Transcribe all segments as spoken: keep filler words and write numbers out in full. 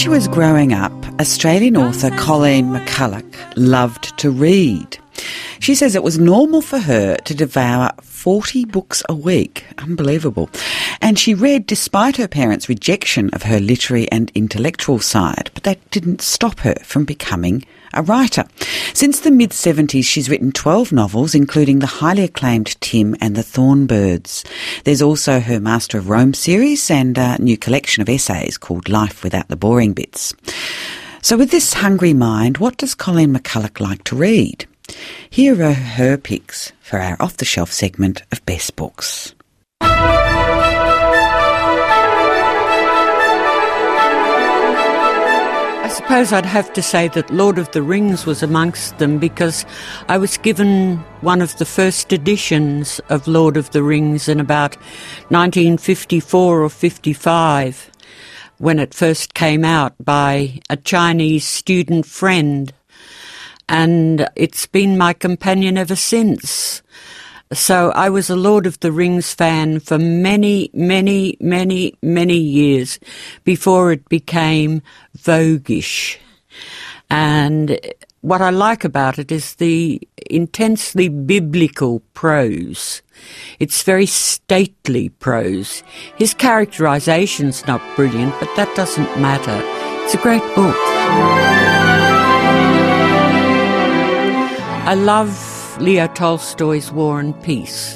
she was growing up, Australian author Colleen McCulloch loved to read. She says it was normal for her to devour forty books a week. Unbelievable. And she read despite her parents' rejection of her literary and intellectual side, but that didn't stop her from becoming a writer. Since the mid-seventies, she's written twelve novels, including the highly acclaimed Tim and the Thornbirds. There's also her Master of Rome series and a new collection of essays called Life Without the Boring Bits. So with this hungry mind, what does Colleen McCulloch like to read? Here are her picks for our off-the-shelf segment of Best Books. I suppose I'd have to say that Lord of the Rings was amongst them, because I was given one of the first editions of Lord of the Rings in about nineteen fifty-four or fifty-five, when it first came out, by a Chinese student friend. And it's been my companion ever since. So I was a Lord of the Rings fan for many, many, many, many years before it became voguish. And what I like about it is the intensely biblical prose. It's very stately prose. His characterization's not brilliant, but that doesn't matter. It's a great book. I love Leo Tolstoy's War and Peace.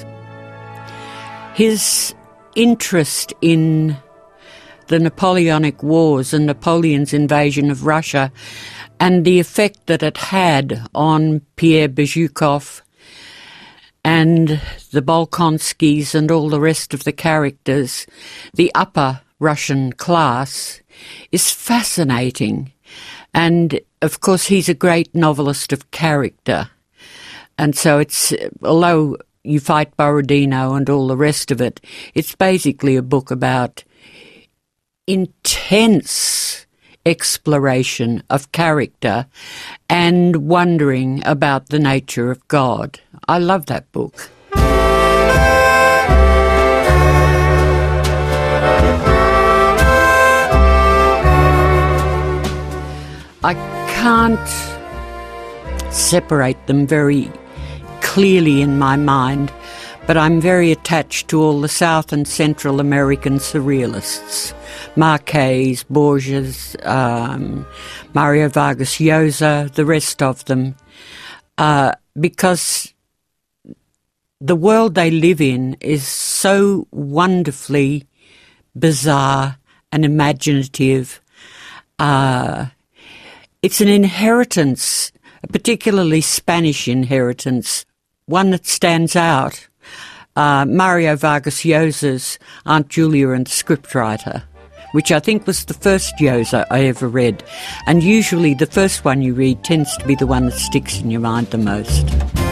His interest in the Napoleonic Wars and Napoleon's invasion of Russia and the effect that it had on Pierre Bezukhov and the Bolkonskis and all the rest of the characters, the upper Russian class, is fascinating. And, of course, he's a great novelist of character. And so it's, although you fight Borodino and all the rest of it, it's basically a book about intense exploration of character and wondering about the nature of God. I love that book. I can't separate them very clearly in my mind, but I'm very attached to all the South and Central American surrealists, Marquez, Borges, um, Mario Vargas Llosa, the rest of them, uh, because the world they live in is so wonderfully bizarre and imaginative. Uh, it's an inheritance, a particularly Spanish inheritance, one that stands out. Uh, Mario Vargas Llosa's Aunt Julia and the Scriptwriter, which I think was the first Llosa I ever read. And usually the first one you read tends to be the one that sticks in your mind the most.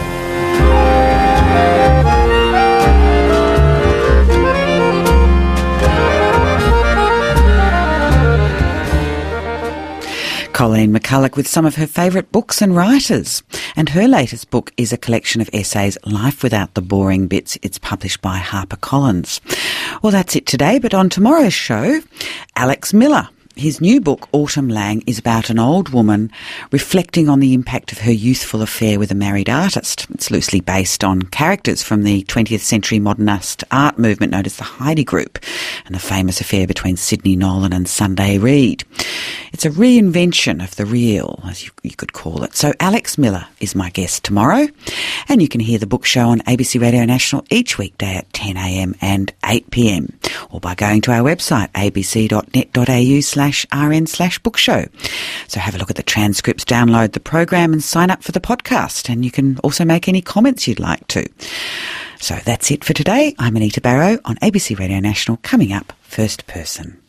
Colleen McCulloch with some of her favourite books and writers. And her latest book is a collection of essays, Life Without the Boring Bits. It's published by HarperCollins. Well, that's it today, but on tomorrow's show, Alex Miller. His new book, Autumn Lang, is about an old woman reflecting on the impact of her youthful affair with a married artist. It's loosely based on characters from the twentieth century modernist art movement known as the Heidi Group and the famous affair between Sidney Nolan and Sunday Reed. It's a reinvention of the real, as you, you could call it. So Alex Miller is my guest tomorrow, and you can hear the book show on A B C Radio National each weekday at ten a m and eight p m, or by going to our website, a b c dot net dot a u slash rn slash book show. So have a look at the transcripts, download the program and sign up for the podcast, and you can also make any comments you'd like to. So that's it for today. I'm Anita Barrow on A B C Radio National. Coming up, First Person.